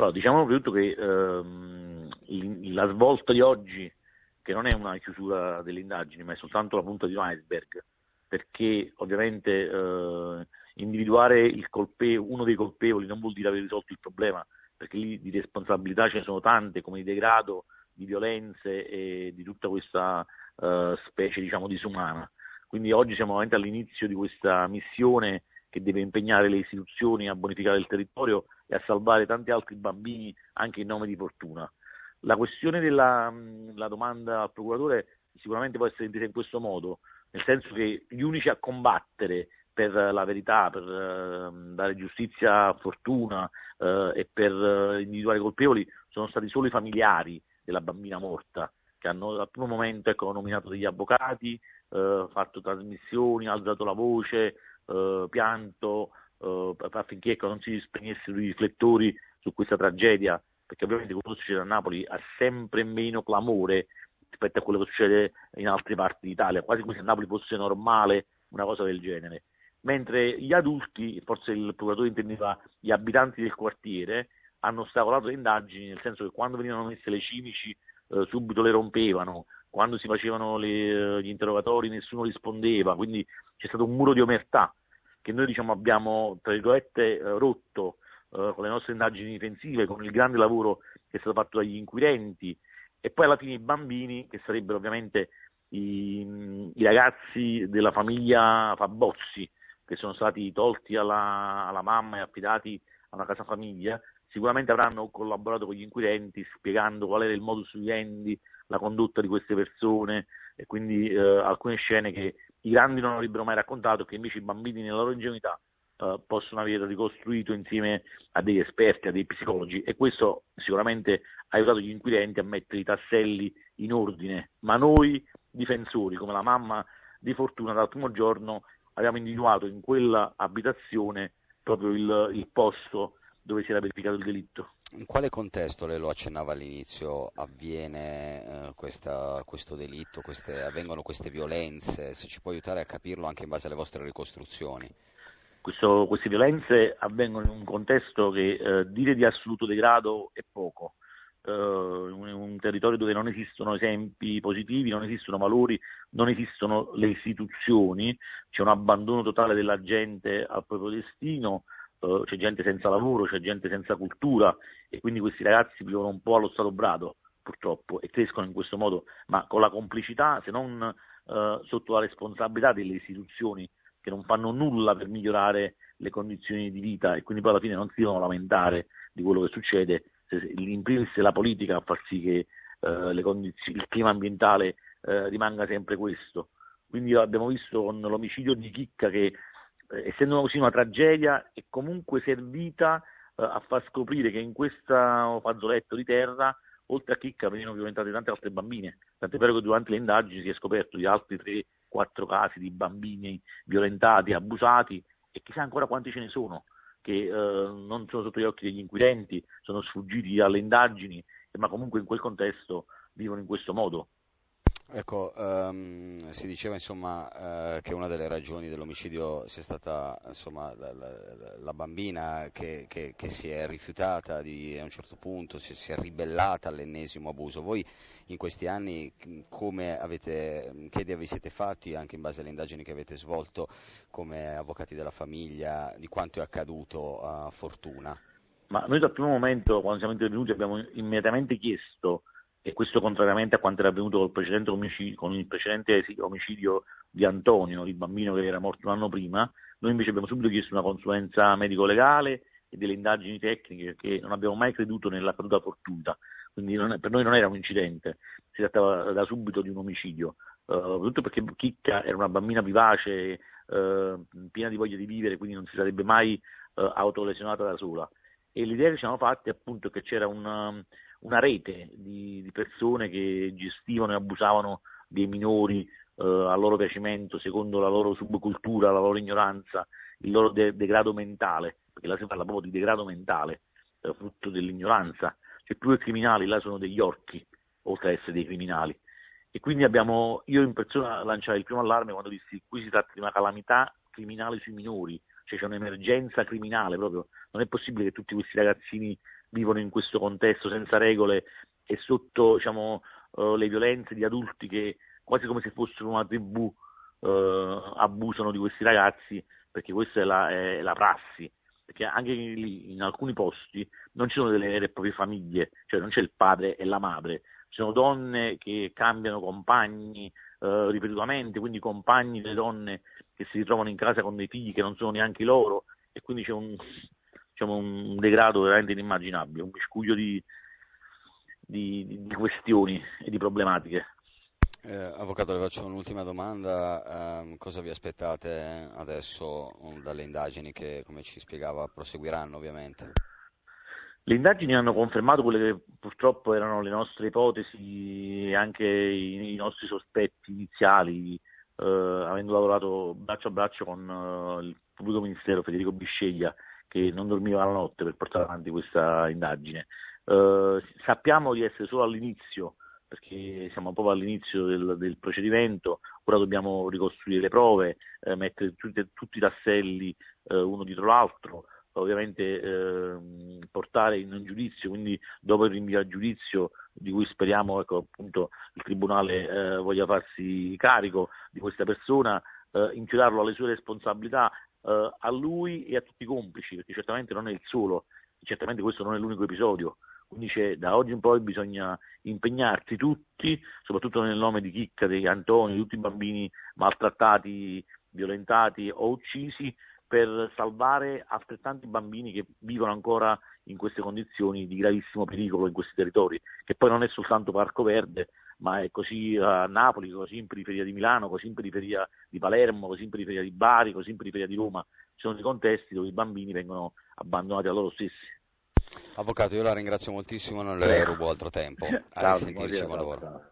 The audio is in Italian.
Allora, diciamo prima di tutto che la svolta di oggi, che non è una chiusura delle indagini, ma è soltanto la punta di un iceberg, perché ovviamente individuare uno dei colpevoli non vuol dire aver risolto il problema, perché lì di responsabilità ce ne sono tante, come di degrado, di violenze e di tutta questa specie, diciamo, disumana. Quindi oggi siamo veramente all'inizio di questa missione che deve impegnare le istituzioni a bonificare il territorio e a salvare tanti altri bambini anche in nome di fortuna. La questione della la domanda al procuratore sicuramente può essere intesa in questo modo, nel senso che gli unici a combattere per la verità, per dare giustizia a Fortuna e per individuare i colpevoli sono stati solo i familiari della bambina morta, che hanno dal primo momento nominato degli avvocati, fatto trasmissioni, alzato la voce, pianto, affinché non si spegnessero i riflettori su questa tragedia, perché ovviamente quello che succede a Napoli ha sempre meno clamore rispetto a quello che succede in altre parti d'Italia, quasi come se a Napoli fosse normale una cosa del genere. Mentre gli adulti, forse il procuratore intendeva gli abitanti del quartiere, hanno ostacolato le indagini, nel senso che quando venivano messe le cimici subito le rompevano, quando si facevano gli interrogatori nessuno rispondeva, quindi c'è stato un muro di omertà che noi abbiamo, tra virgolette, rotto con le nostre indagini difensive, con il grande lavoro che è stato fatto dagli inquirenti, e poi alla fine i bambini, che sarebbero ovviamente i ragazzi della famiglia Fabozzi, che sono stati tolti alla mamma e affidati a una casa famiglia, sicuramente avranno collaborato con gli inquirenti spiegando qual era il modus vivendi, la condotta di queste persone, e quindi alcune scene che i grandi non avrebbero mai raccontato, che invece i bambini nella loro ingenuità possono aver ricostruito insieme a degli esperti, a dei psicologi, e questo sicuramente ha aiutato gli inquirenti a mettere i tasselli in ordine. Ma noi difensori, come la mamma di Fortuna, dal primo giorno abbiamo individuato in quella abitazione proprio il posto dove si era verificato il delitto. In quale contesto, lei lo accennava all'inizio, avviene questo delitto, avvengono queste violenze? Se ci può aiutare a capirlo anche in base alle vostre ricostruzioni. Queste violenze avvengono in un contesto che dire di assoluto degrado è poco. Un territorio dove non esistono esempi positivi, non esistono valori, non esistono le istituzioni, c'è un abbandono totale della gente al proprio destino, c'è gente senza lavoro, c'è gente senza cultura, e quindi questi ragazzi vivono un po' allo stato brado, purtroppo, e crescono in questo modo, ma con la complicità, se non sotto la responsabilità delle istituzioni, che non fanno nulla per migliorare le condizioni di vita, e quindi poi alla fine non si devono lamentare di quello che succede, in primis la politica a far sì che il clima ambientale rimanga sempre questo. Quindi abbiamo visto con l'omicidio di Chicca che, essendo così una tragedia, è comunque servita a far scoprire che in questo fazzoletto di terra, oltre a Chicca, venivano violentate tante altre bambine. Tant'è vero che durante le indagini si è scoperto di altri 3-4 casi di bambini violentati, abusati, e chissà ancora quanti ce ne sono, che non sono sotto gli occhi degli inquirenti, sono sfuggiti alle indagini, ma comunque in quel contesto vivono in questo modo. Ecco, si diceva insomma che una delle ragioni dell'omicidio sia stata insomma la bambina che si è rifiutata a un certo punto, si è ribellata all'ennesimo abuso. Voi in questi anni che idea vi siete fatti, anche in base alle indagini che avete svolto come avvocati della famiglia, di quanto è accaduto a Fortuna? Ma noi dal primo momento, quando siamo intervenuti, abbiamo immediatamente chiesto, e questo contrariamente a quanto era avvenuto con il precedente omicidio di Antonio, il bambino che era morto un anno prima, noi invece abbiamo subito chiesto una consulenza medico-legale e delle indagini tecniche, perché non abbiamo mai creduto nella caduta fortuita, quindi per noi non era un incidente, si trattava da subito di un omicidio, soprattutto perché Chicca era una bambina vivace, piena di voglia di vivere, quindi non si sarebbe mai autolesionata da sola. E l'idea che ci siamo fatti appunto è che c'era una rete di persone che gestivano e abusavano dei minori a loro piacimento, secondo la loro subcultura, la loro ignoranza, il loro degrado mentale, perché là si parla proprio di degrado mentale, frutto dell'ignoranza. Cioè più che criminali là sono degli orchi, oltre ad essere dei criminali. E quindi io in persona lanciai il primo allarme quando dissi: qui si tratta di una calamità criminale sui minori, cioè c'è un'emergenza criminale proprio. Non è possibile che tutti questi ragazzini vivono in questo contesto senza regole e sotto, diciamo, le violenze di adulti che quasi come se fossero una tribù abusano di questi ragazzi, perché questa è la prassi, perché anche lì in alcuni posti non ci sono delle vere e proprie famiglie, cioè non c'è il padre e la madre, ci sono donne che cambiano compagni ripetutamente, quindi compagni delle donne che si ritrovano in casa con dei figli che non sono neanche loro, e quindi c'è diciamo, un degrado veramente inimmaginabile, un miscuglio di questioni e di problematiche. Avvocato, le faccio un'ultima domanda. Cosa vi aspettate adesso dalle indagini che, come ci spiegava, proseguiranno ovviamente? Le indagini hanno confermato quelle che purtroppo erano le nostre ipotesi e anche i nostri sospetti iniziali, avendo lavorato braccio a braccio con il pubblico ministero Federico Bisceglia, che non dormiva la notte per portare avanti questa indagine. Sappiamo di essere solo all'inizio, perché siamo proprio all'inizio del procedimento, ora dobbiamo ricostruire le prove, mettere tutti i tasselli uno dietro l'altro, ovviamente portare in un giudizio, quindi dopo il rinvio a giudizio, di cui speriamo, ecco, appunto, il Tribunale voglia farsi carico di questa persona, inchiodarlo alle sue responsabilità, a lui e a tutti i complici, perché certamente non è il solo, certamente questo non è l'unico episodio. Quindi da oggi in poi bisogna impegnarsi tutti, soprattutto nel nome di Chicca, di Antonio, di tutti i bambini maltrattati, violentati o uccisi, per salvare altrettanti bambini che vivono ancora in queste condizioni di gravissimo pericolo in questi territori, che poi non è soltanto Parco Verde, ma è così a Napoli, così in periferia di Milano, così in periferia di Palermo, così in periferia di Bari, così in periferia di Roma. Ci sono dei contesti dove i bambini vengono abbandonati a loro stessi. Avvocato, io la ringrazio moltissimo, non le Prego. rubo altro tempo. A Ciao, risentirci, buonasera, buon lavoro. ciao.